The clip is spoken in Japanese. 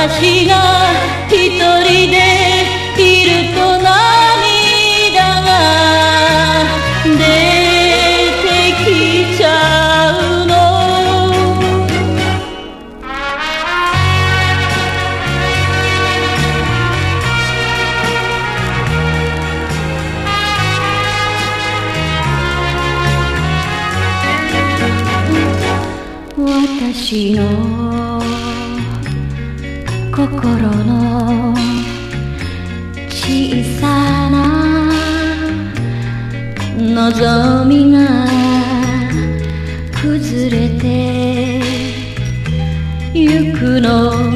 私が一人でいると涙が出てきちゃうの。私の心の小さな望みが崩れてゆくの